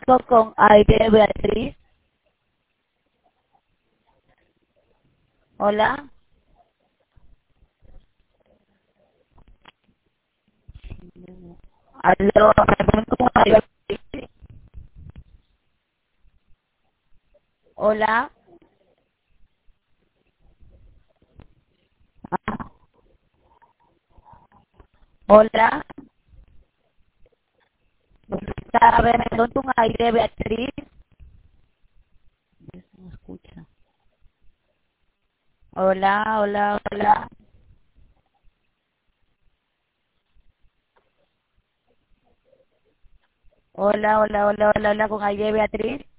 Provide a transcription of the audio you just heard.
con aire, Beatriz. Hola. Aló, hablo con aire, Beatriz. Hola. Hola. Está hablando con aire, Beatriz. No escucha. Hola, hola, hola. Hola, hola, hola, hola, hola, con aire, Beatriz.